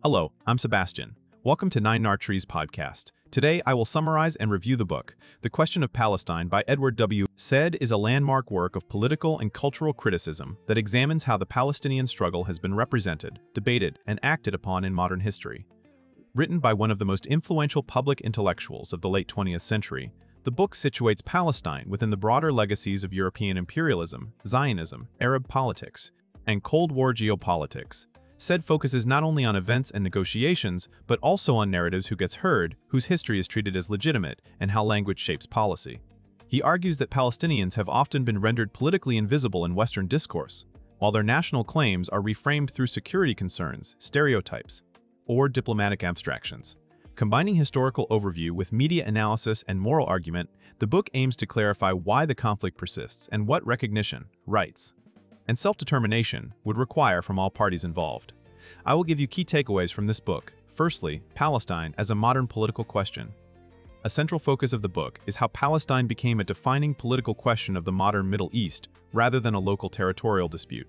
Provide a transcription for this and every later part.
Hello, I'm Sebastian. Welcome to Nine Archery's podcast. Today, I will summarize and review the book, The Question of Palestine by Edward W. Said is a landmark work of political and cultural criticism that examines how the Palestinian struggle has been represented, debated, and acted upon in modern history. Written by one of the most influential public intellectuals of the late 20th century, the book situates Palestine within the broader legacies of European imperialism, Zionism, Arab politics, and Cold War geopolitics. Said focuses not only on events and negotiations, but also on narratives who gets heard, whose history is treated as legitimate, and how language shapes policy. He argues that Palestinians have often been rendered politically invisible in Western discourse, while their national claims are reframed through security concerns, stereotypes, or diplomatic abstractions. Combining historical overview with media analysis and moral argument, the book aims to clarify why the conflict persists and what recognition, rights, and self-determination would require from all parties involved. I will give you key takeaways from this book. Firstly, Palestine as a modern political question. A central focus of the book is how Palestine became a defining political question of the modern Middle East rather than a local territorial dispute.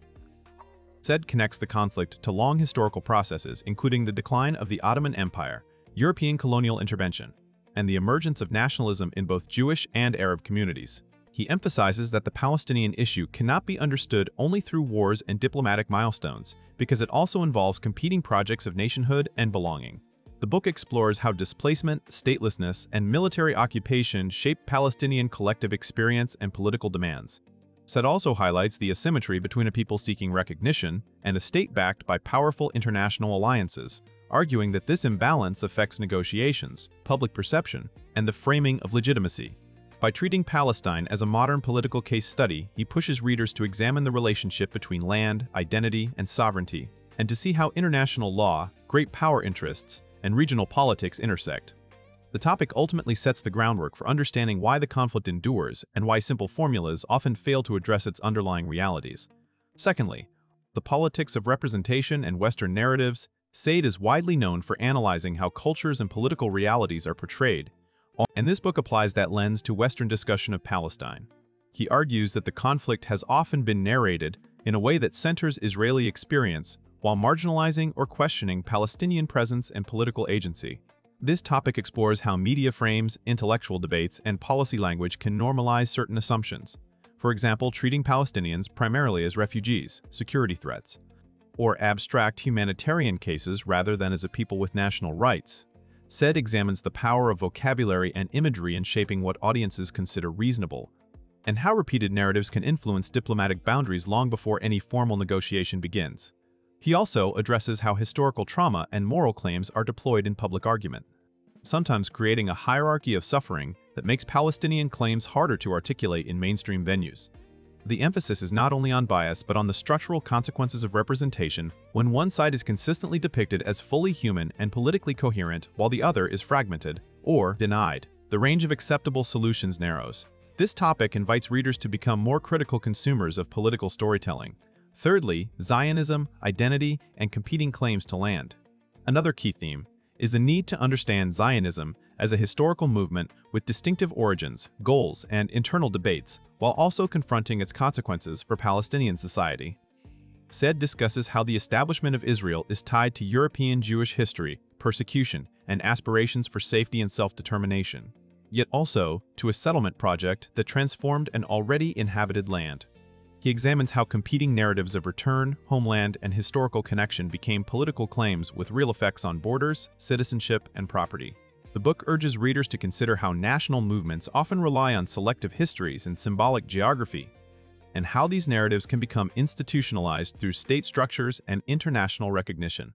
Said connects the conflict to long historical processes, including the decline of the Ottoman Empire, European colonial intervention, and the emergence of nationalism in both Jewish and Arab communities. He emphasizes that the Palestinian issue cannot be understood only through wars and diplomatic milestones, because it also involves competing projects of nationhood and belonging. The book explores how displacement, statelessness, and military occupation shape Palestinian collective experience and political demands. Said also highlights the asymmetry between a people seeking recognition and a state backed by powerful international alliances, arguing that this imbalance affects negotiations, public perception, and the framing of legitimacy. By treating Palestine as a modern political case study, he pushes readers to examine the relationship between land, identity, and sovereignty, and to see how international law, great power interests, and regional politics intersect. The topic ultimately sets the groundwork for understanding why the conflict endures and why simple formulas often fail to address its underlying realities. Secondly, the politics of representation and Western narratives. Said is widely known for analyzing how cultures and political realities are portrayed, and this book applies that lens to Western discussion of Palestine. He argues that the conflict has often been narrated in a way that centers Israeli experience while marginalizing or questioning Palestinian presence and political agency. This topic explores how media frames, intellectual debates, and policy language can normalize certain assumptions. For example, treating Palestinians primarily as refugees, security threats, or abstract humanitarian cases rather than as a people with national rights. Said examines the power of vocabulary and imagery in shaping what audiences consider reasonable, and how repeated narratives can influence diplomatic boundaries long before any formal negotiation begins. He also addresses how historical trauma and moral claims are deployed in public argument, sometimes creating a hierarchy of suffering that makes Palestinian claims harder to articulate in mainstream venues. The emphasis is not only on bias but on the structural consequences of representation when one side is consistently depicted as fully human and politically coherent while the other is fragmented or denied. The range of acceptable solutions narrows. This topic invites readers to become more critical consumers of political storytelling. Thirdly, Zionism, identity, and competing claims to land. Another key theme is the need to understand Zionism as a historical movement with distinctive origins, goals, and internal debates, while also confronting its consequences for Palestinian society. Said discusses how the establishment of Israel is tied to European Jewish history, persecution, and aspirations for safety and self-determination, yet also to a settlement project that transformed an already inhabited land. He examines how competing narratives of return, homeland, and historical connection became political claims with real effects on borders, citizenship, and property. The book urges readers to consider how national movements often rely on selective histories and symbolic geography, and how these narratives can become institutionalized through state structures and international recognition.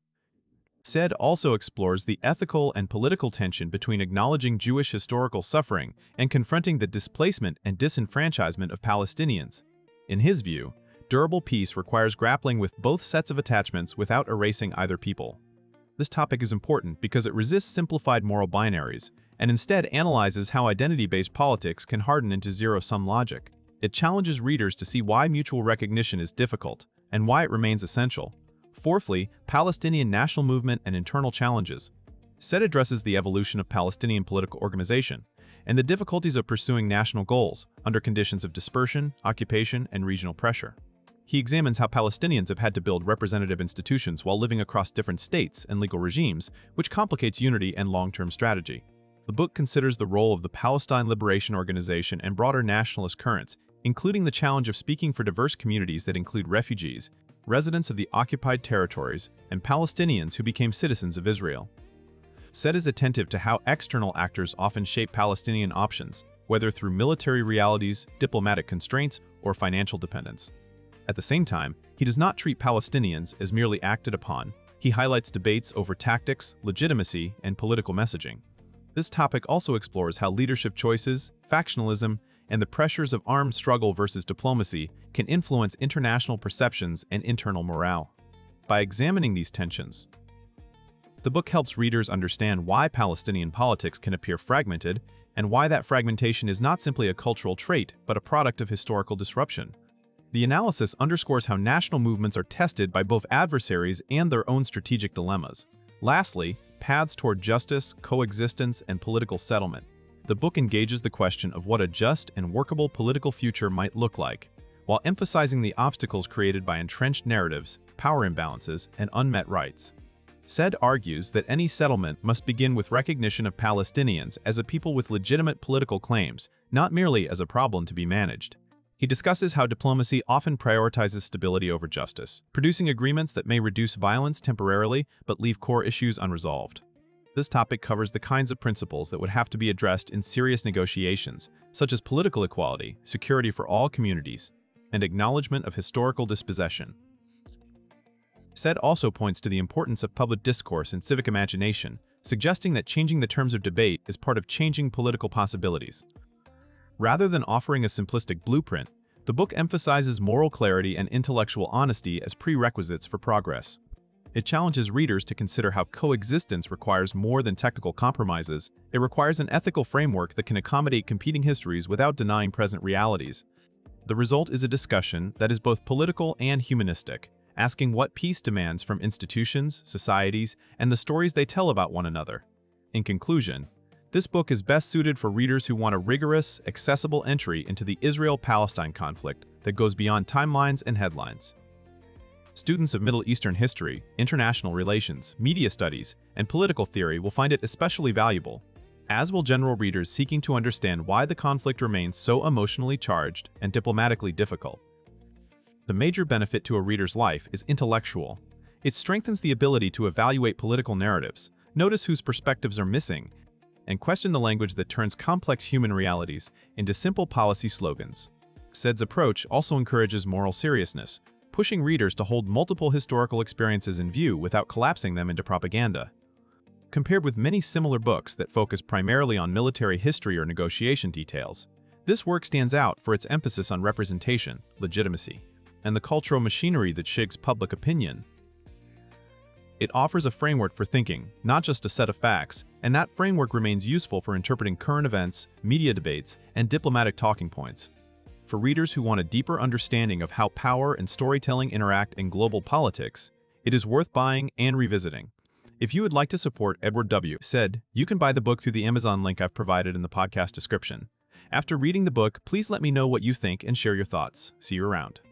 Said also explores the ethical and political tension between acknowledging Jewish historical suffering and confronting the displacement and disenfranchisement of Palestinians. In his view, durable peace requires grappling with both sets of attachments without erasing either people. This topic is important because it resists simplified moral binaries and instead analyzes how identity-based politics can harden into zero-sum logic. It challenges readers to see why mutual recognition is difficult and why it remains essential. Fourthly, Palestinian national movement and internal challenges. Said addresses the evolution of Palestinian political organization and the difficulties of pursuing national goals under conditions of dispersion, occupation, and regional pressure. He examines how Palestinians have had to build representative institutions while living across different states and legal regimes, which complicates unity and long-term strategy. The book considers the role of the Palestine Liberation Organization and broader nationalist currents, including the challenge of speaking for diverse communities that include refugees, residents of the occupied territories, and Palestinians who became citizens of Israel. Said is attentive to how external actors often shape Palestinian options, whether through military realities, diplomatic constraints, or financial dependence. At the same time, he does not treat Palestinians as merely acted upon. He highlights debates over tactics, legitimacy, and political messaging. This topic also explores how leadership choices, factionalism, and the pressures of armed struggle versus diplomacy can influence international perceptions and internal morale. By examining these tensions, the book helps readers understand why Palestinian politics can appear fragmented and why that fragmentation is not simply a cultural trait but a product of historical disruption. The analysis underscores how national movements are tested by both adversaries and their own strategic dilemmas. Lastly, paths toward justice, coexistence, and political settlement. The book engages the question of what a just and workable political future might look like, while emphasizing the obstacles created by entrenched narratives, power imbalances, and unmet rights. Said argues that any settlement must begin with recognition of Palestinians as a people with legitimate political claims, not merely as a problem to be managed. He discusses how diplomacy often prioritizes stability over justice, producing agreements that may reduce violence temporarily but leave core issues unresolved. This topic covers the kinds of principles that would have to be addressed in serious negotiations, such as political equality, security for all communities, and acknowledgement of historical dispossession. Said also points to the importance of public discourse and civic imagination, suggesting that changing the terms of debate is part of changing political possibilities. Rather than offering a simplistic blueprint, the book emphasizes moral clarity and intellectual honesty as prerequisites for progress. It challenges readers to consider how coexistence requires more than technical compromises. It requires an ethical framework that can accommodate competing histories without denying present realities. The result is a discussion that is both political and humanistic, asking what peace demands from institutions, societies, and the stories they tell about one another. In conclusion, this book is best suited for readers who want a rigorous, accessible entry into the Israel-Palestine conflict that goes beyond timelines and headlines. Students of Middle Eastern history, international relations, media studies, and political theory will find it especially valuable, as will general readers seeking to understand why the conflict remains so emotionally charged and diplomatically difficult. The major benefit to a reader's life is intellectual. It strengthens the ability to evaluate political narratives, notice whose perspectives are missing, and question the language that turns complex human realities into simple policy slogans. Said's approach also encourages moral seriousness, pushing readers to hold multiple historical experiences in view without collapsing them into propaganda. Compared with many similar books that focus primarily on military history or negotiation details, this work stands out for its emphasis on representation, legitimacy, and the cultural machinery that shapes public opinion. It offers a framework for thinking, not just a set of facts, and that framework remains useful for interpreting current events, media debates, and diplomatic talking points. For readers who want a deeper understanding of how power and storytelling interact in global politics, it is worth buying and revisiting. If you would like to support Edward W. Said, you can buy the book through the Amazon link I've provided in the podcast description. After reading the book, please let me know what you think and share your thoughts. See you around.